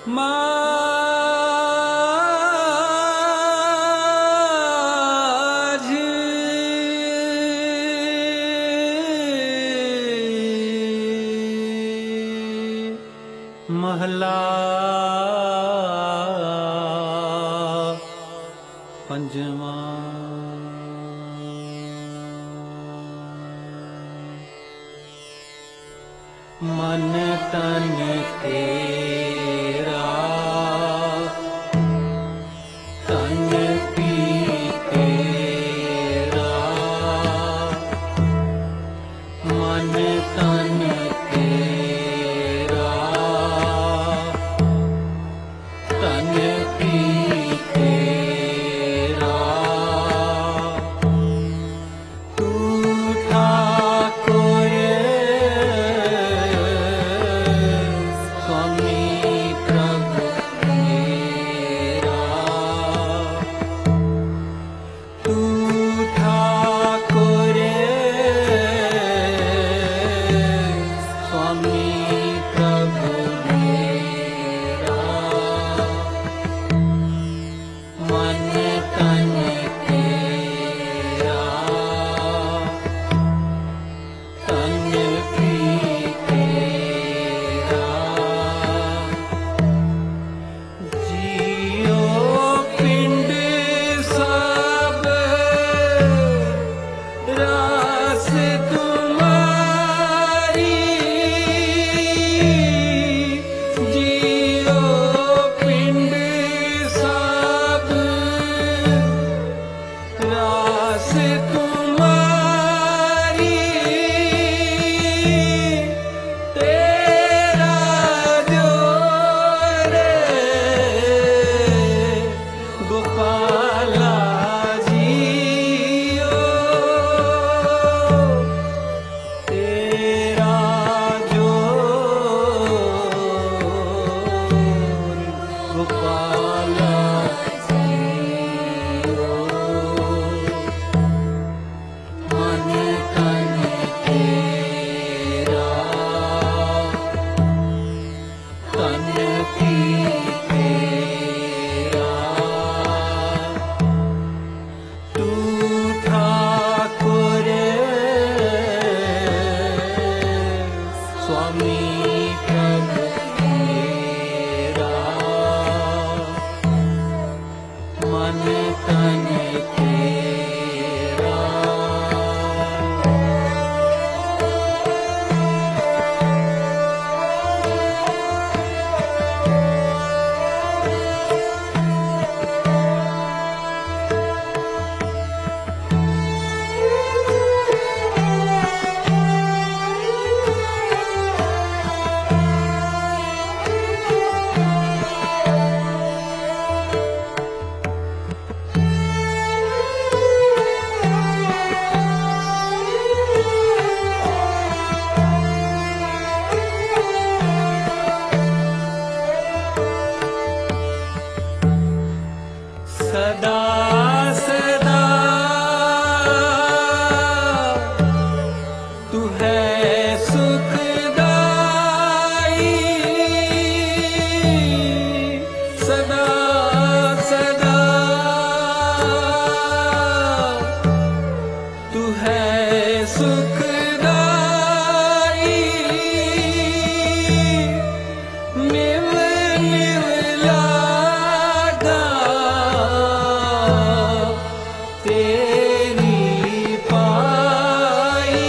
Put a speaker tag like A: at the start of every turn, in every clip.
A: माझी महला पंजवा। मन तन तेरा तन पी तेरा, मन तन तेरा तन पी तेरा। तू ठाकुर स्वामी प्रभु मेरा, तू ठाकुर स्वामी प्रभु मेरा। मन तन तेरा तन पी तेरा। जियो पिंड सब रास तुम्हारी, जियो पिंड सब रास तुम्हारी। तेरा जोरे गोपाला जियो, तेरा जोर गोपाला जियो। मन तन तेरा तन पी तेरा। तू ठाकुर स्वामी प्रभु मेरा। मन तन तेरा। सदा सदा तू है सुखदाई, सदा सदा तू है सुखदाई। निव निव लागा तेरी पाई।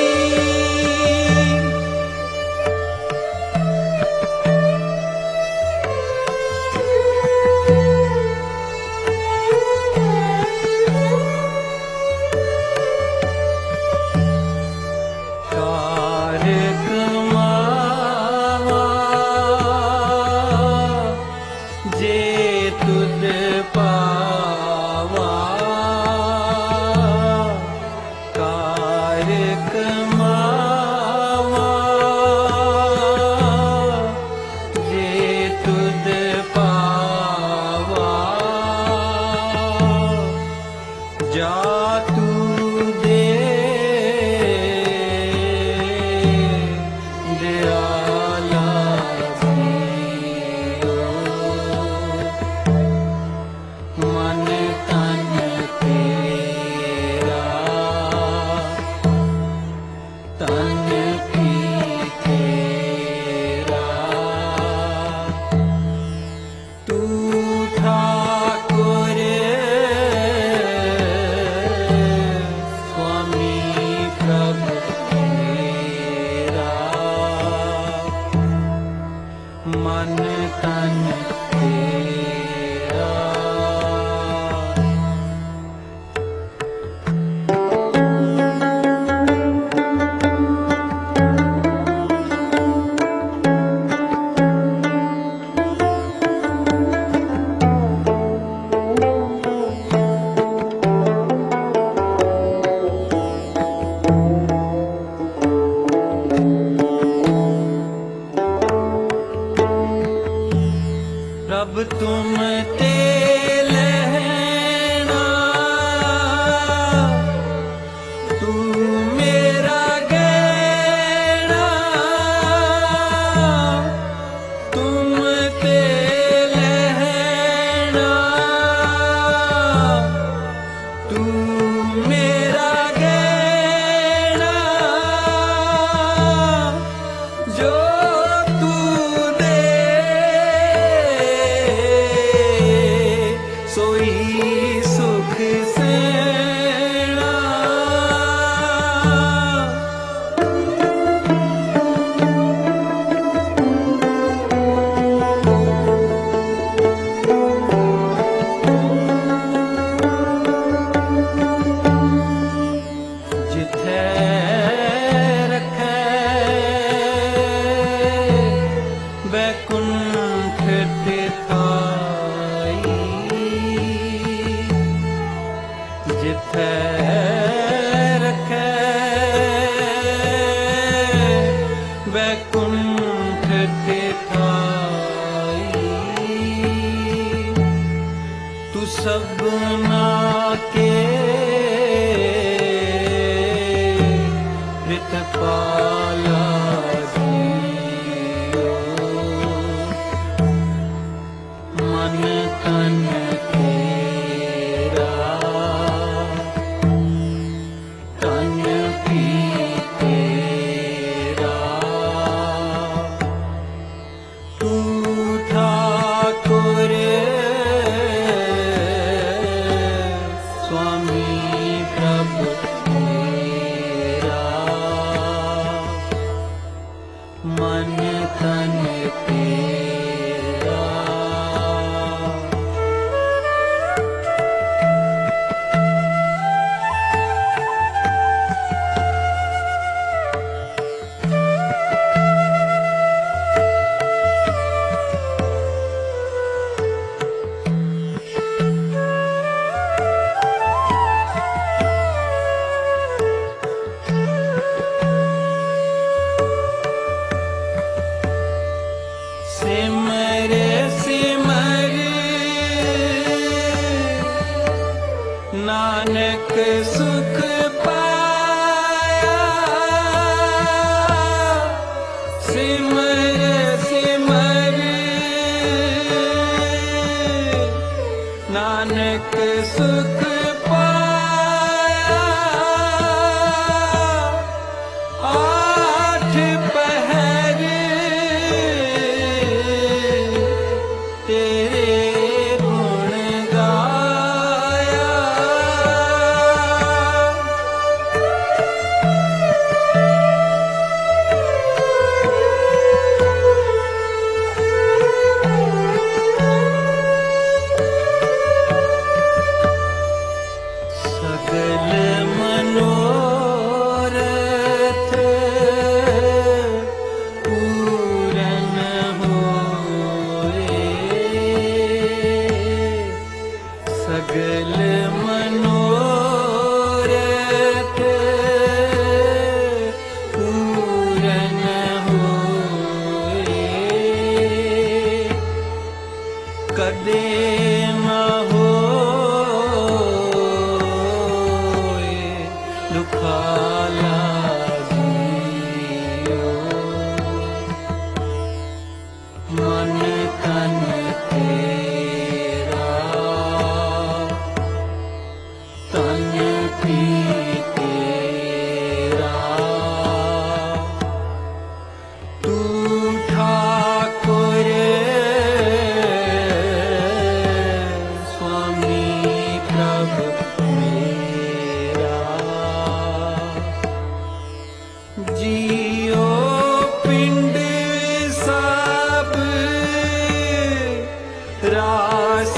A: कारक मावा जे तुद पावा, कारक मावा जे तुद पावा। जा तू दे दयाला जियो, तू ठाकुर स्वामी प्रभु तेरा, मन तन तेरा। प्रभ तुम ते लहना, तू मेरा गहना, तुम ते लहना, तू मेरा गहना, जो तू दे सोई सुख सेना। जिथे रखे बैकुंठ तिथाई, जिथे रखे बैकुंठ तिथाई, तू सबना के पाला दियो, मन तन तेरा, तन भी तेरा। तू ठाकुर स्वामी प्रभु मन तन तेरा। सिमर सिमर नानक सुख पाया, सिमर सिमर नानक सुख पाया। आठ पहर तेरे गुण गाया, सगल मनोरथ पूरन होए, सगल मनोरथ पूरन होए, कदे न होए दुखाला जियो, मन तन तेरा, तन भी तेरा। तू ठाकुर रास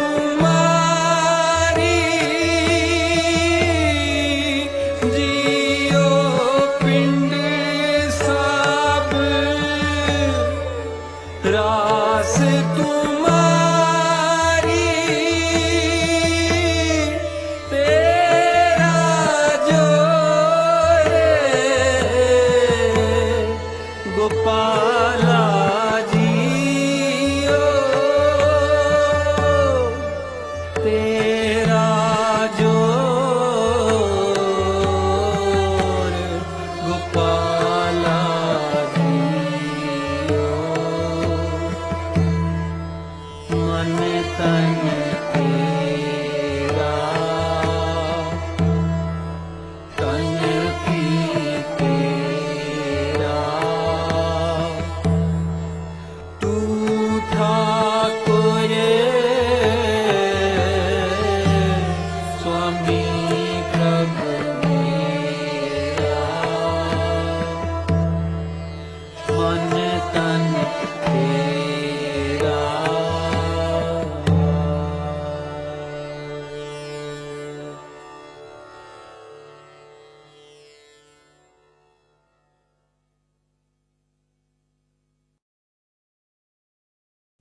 A: तुम्हारी जियो पिंड सब रास तुम्हारी तेरा जोर गोपाला जियो तेरा जोर गोपाला जियो मन तन तेरा